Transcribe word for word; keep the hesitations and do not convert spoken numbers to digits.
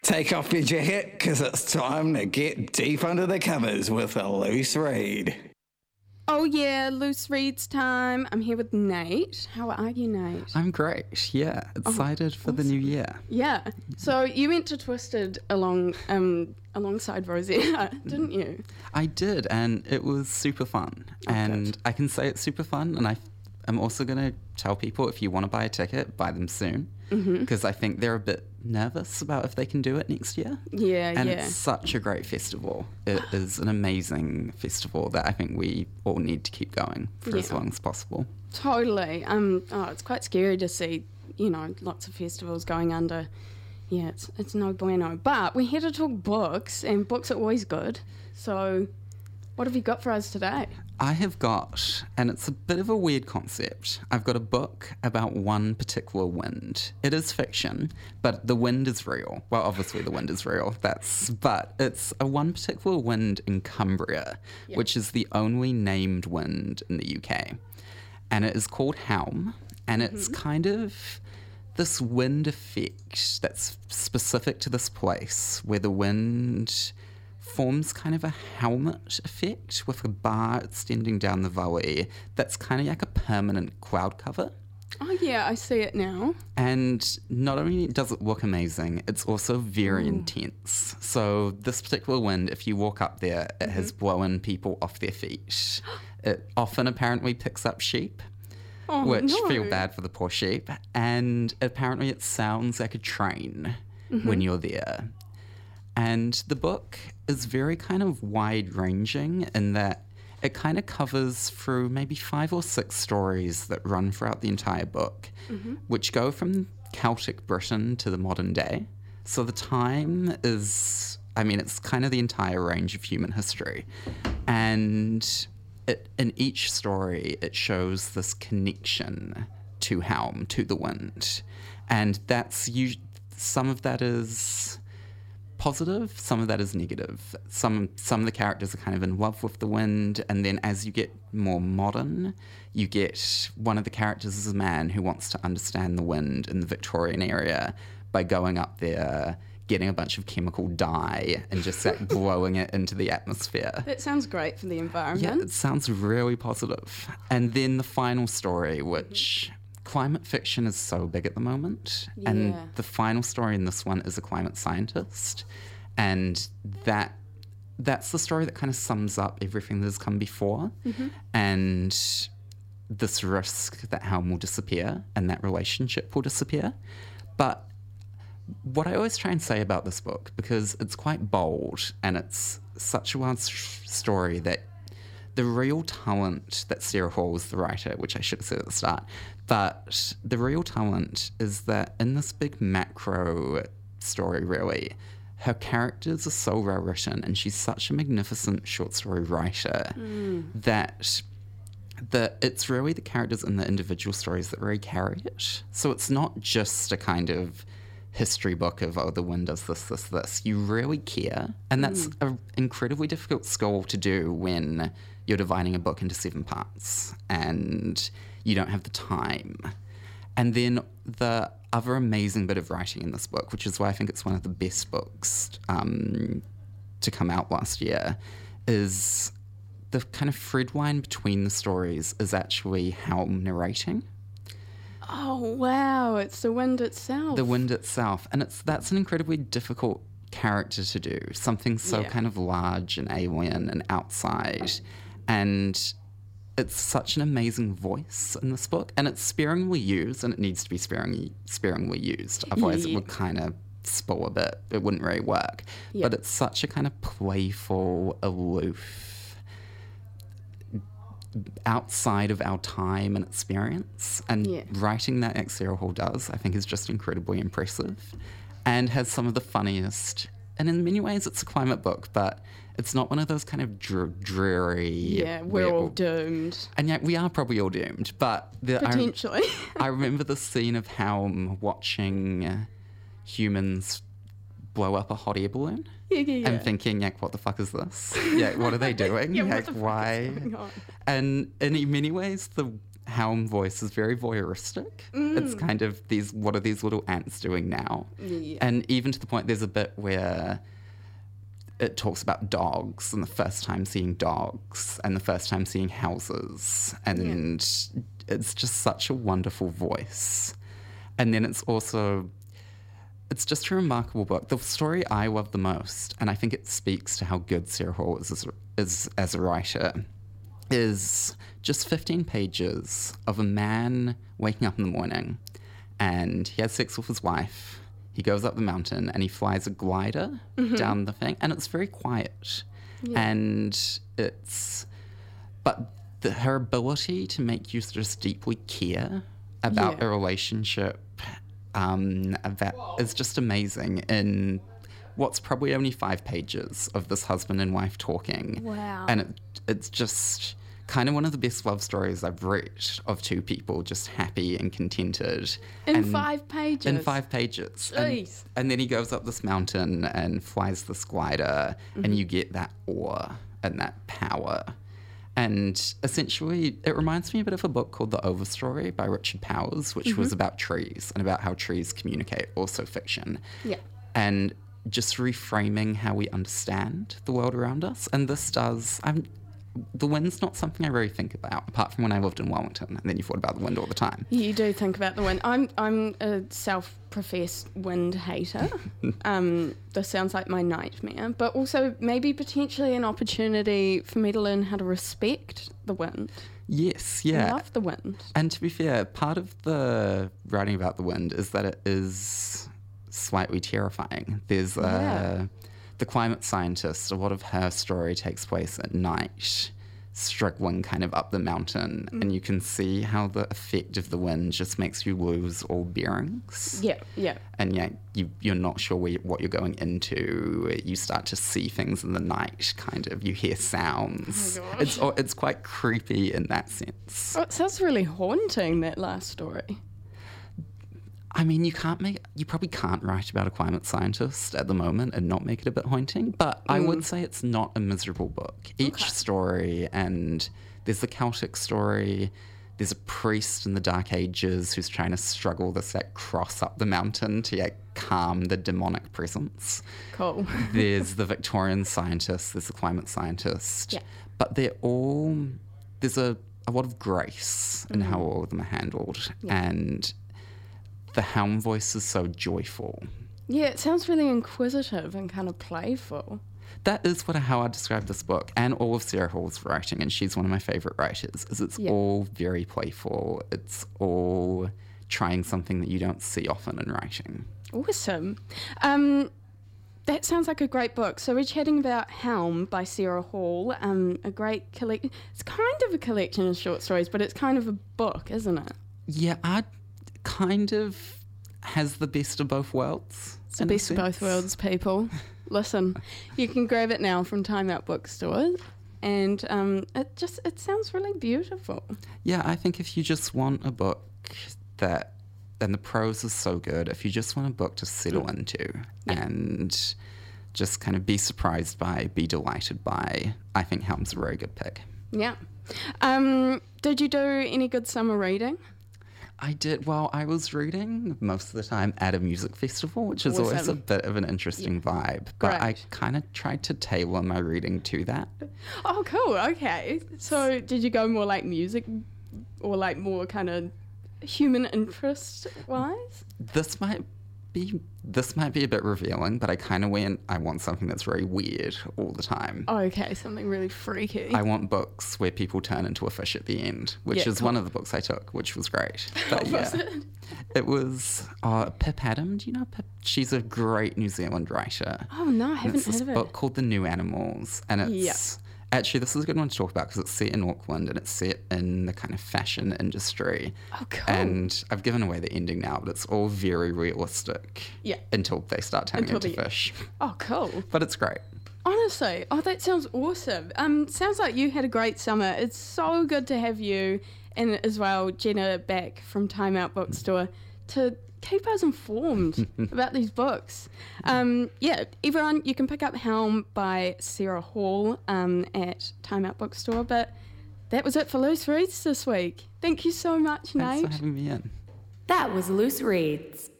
Take off your jacket, because it's time to get deep under the covers with a loose read. Oh yeah, loose reads time. I'm here with Nate. How are you, Nate? I'm great, yeah. Excited oh, for awesome. the new year. Yeah. So you went to Twisted along um, alongside Rosetta, didn't you? I did, and it was super fun. Oh, and good. I can say it's super fun, and I, I'm also going to tell people if you want to buy a ticket, buy them soon. Because mm-hmm. I think they're a bit nervous about if they can do it next year. Yeah, and yeah. it's such a great festival. It is an amazing festival that I think we all need to keep going for yeah. as long as possible. Totally. Um. Oh, it's quite scary to see, you know, lots of festivals going under. Yeah, it's it's no bueno. But we're here to talk books, and books are always good. So what have you got for us today? I have got, and it's a bit of a weird concept, I've got a book about one particular wind. It is fiction, but the wind is real. Well, obviously the wind is real, That's but it's a one particular wind in Cumbria, yep. which is the only named wind in the U K. And it is called Helm, and it's mm-hmm. kind of this wind effect that's specific to this place, where the wind forms kind of a helmet effect with a bar extending down the valley that's kind of like a permanent cloud cover. Oh yeah, I see it now. And not only does it look amazing, it's also very Ooh. intense. So this particular wind, if you walk up there, it mm-hmm. has blown people off their feet. It often apparently picks up sheep. Oh, which no. feel bad for the poor sheep. And apparently it sounds like a train mm-hmm. when you're there. And the book is very kind of wide-ranging in that it kind of covers through maybe five or six stories that run throughout the entire book, mm-hmm. which go from Celtic Britain to the modern day. So the time is, I mean, it's kind of the entire range of human history. And it, in each story, it shows this connection to Helm, to the wind. And that's usually, some of that is positive, some of that is negative. Some some of the characters are kind of in love with the wind, and then as you get more modern, you get one of the characters is a man who wants to understand the wind in the Victorian area by going up there, getting a bunch of chemical dye and just like blowing it into the atmosphere. That sounds great for the environment. Yeah, it sounds really positive. And then the final story, which climate fiction is so big at the moment, yeah. and the final story in this one is a climate scientist, and that that's the story that kind of sums up everything that has come before, mm-hmm. and this risk that Helm will disappear and that relationship will disappear. But what I always try and say about this book, because it's quite bold and it's such a wild story, that the real talent that Sarah Hall is the writer, which I should have said at the start, but the real talent is that in this big macro story, really, her characters are so well written and she's such a magnificent short story writer mm. that the, it's really the characters in the individual stories that really carry it. So it's not just a kind of history book of, oh, the wind does this, this, this. You really care. And that's mm. an incredibly difficult skill to do when you're dividing a book into seven parts and you don't have the time. And then the other amazing bit of writing in this book, which is why I think it's one of the best books um, to come out last year, is the kind of thread line between the stories is actually Helm narrating. Oh, wow. It's the wind itself. The wind itself. And it's that's an incredibly difficult character to do. Something so yeah. kind of large and alien and outside. And it's such an amazing voice in this book. And it's sparingly used, and it needs to be sparingly, sparingly used. Otherwise yeah. it would kind of spoil a bit. It wouldn't really work. Yeah. But it's such a kind of playful, aloof, outside of our time and experience. And yeah. writing that like Sarah Hall does, I think, is just incredibly impressive and has some of the funniest. And in many ways, it's a climate book, but it's not one of those kind of dr- dreary... Yeah, we're all doomed. And yet we are probably all doomed, but... The, Potentially. I, I remember the scene of Helm watching humans blow up a hot air balloon. Yeah, yeah, yeah. And thinking, like, what the fuck is this? Yeah, what are they doing? yeah, like, what the why? fuck is going on? And in many ways, the Helm voice is very voyeuristic. Mm. It's kind of these, what are these little ants doing now? Yeah. And even to the point, there's a bit where it talks about dogs and the first time seeing dogs and the first time seeing houses. And yeah. it's just such a wonderful voice. And then it's also, it's just a remarkable book. The story I love the most, and I think it speaks to how good Sarah Hall is as, is as a writer, is just fifteen pages of a man waking up in the morning and he has sex with his wife. He goes up the mountain and he flies a glider mm-hmm. down the thing, and it's very quiet. Yeah. And it's, but the, her ability to make you just deeply care about yeah. a relationship um, that is just amazing in what's probably only five pages of this husband and wife talking. Wow. And it, it's just kind of one of the best love stories I've read of two people just happy and contented. In and five pages? In five pages. And, and then he goes up this mountain and flies this glider, mm-hmm. and you get that awe and that power. And essentially, it reminds me a bit of a book called The Overstory by Richard Powers, which mm-hmm. was about trees and about how trees communicate, also fiction. Yeah. And just reframing how we understand the world around us. And this does, I'm, the wind's not something I really think about, apart from when I lived in Wellington, and then you thought about the wind all the time. You do think about the wind. I'm I'm a self-professed wind hater. um, this sounds like my nightmare, but also maybe potentially an opportunity for me to learn how to respect the wind. Yes, yeah. I love the wind. And to be fair, part of the writing about the wind is that it is slightly terrifying. There's yeah. uh, the climate scientist, a lot of her story takes place at night, struggling kind of up the mountain, mm. and you can see how the effect of the wind just makes you lose all bearings. Yeah, yeah. And yeah, you, you're not sure where you, what you're going into. You start to see things in the night, kind of. You hear sounds. Oh my gosh. It's, it's quite creepy in that sense. Oh, it sounds really haunting, that last story. I mean, you can't make, you probably can't write about a climate scientist at the moment and not make it a bit haunting, but mm. I would say it's not a miserable book. Each okay. story, and there's the Celtic story, there's a priest in the Dark Ages who's trying to struggle this like cross up the mountain to like, calm the demonic presence. Cool. There's the Victorian scientist, there's the climate scientist, yeah. but they're all, there's a, a lot of grace in mm. how all of them are handled, yeah. and the Helm voice is so joyful. Yeah, it sounds really inquisitive and kind of playful. That is what how I describe this book and all of Sarah Hall's writing, and she's one of my favourite writers, is it's yeah. all very playful. It's all trying something that you don't see often in writing. Awesome. Um, that sounds like a great book. So we're chatting about Helm by Sarah Hall, um, a great collection. It's kind of a collection of short stories, but it's kind of a book, isn't it? Yeah, I kind of has the best of both worlds. It's the best of both worlds, people. Listen, you can grab it now from Time Out Bookstore, and um, it just it sounds really beautiful. Yeah, I think if you just want a book that, and the prose is so good, if you just want a book to settle mm. into yeah. and just kind of be surprised by, be delighted by, I think Helm's a very good pick. Yeah. Um, did you do any good summer reading? I did. Well, I was reading most of the time at a music festival, which is awesome. always a bit of an interesting yeah. vibe. But Great. I kind of tried to tailor my reading to that. Oh, cool. Okay. So did you go more like music or like more kind of human interest wise? This might be this might be a bit revealing, but I kind of went, I want something that's very weird all the time. Oh, okay, something really freaky. I want books where people turn into a fish at the end, which yeah, is cool. one of the books I took, which was great. But what yeah, was it? It was uh, Pip Adam. Do you know Pip? She's a great New Zealand writer. Oh no, I haven't heard of it. It's this book called The New Animals, and it's yeah. actually, this is a good one to talk about because it's set in Auckland and it's set in the kind of fashion industry. Oh, cool. And I've given away the ending now, but it's all very realistic. Yeah. Until they start turning Until into the, fish. Oh, cool. But it's great. Honestly, oh, that sounds awesome. Um, sounds like you had a great summer. It's so good to have you and as well Jenna back from Time Out Bookstore to keep us informed about these books. Um, yeah, everyone, you can pick up Helm by Sarah Hall um, at Time Out Bookstore, but that was it for Loose Reads this week. Thank you so much, Thanks Nate. for having me in. That was Loose Reads.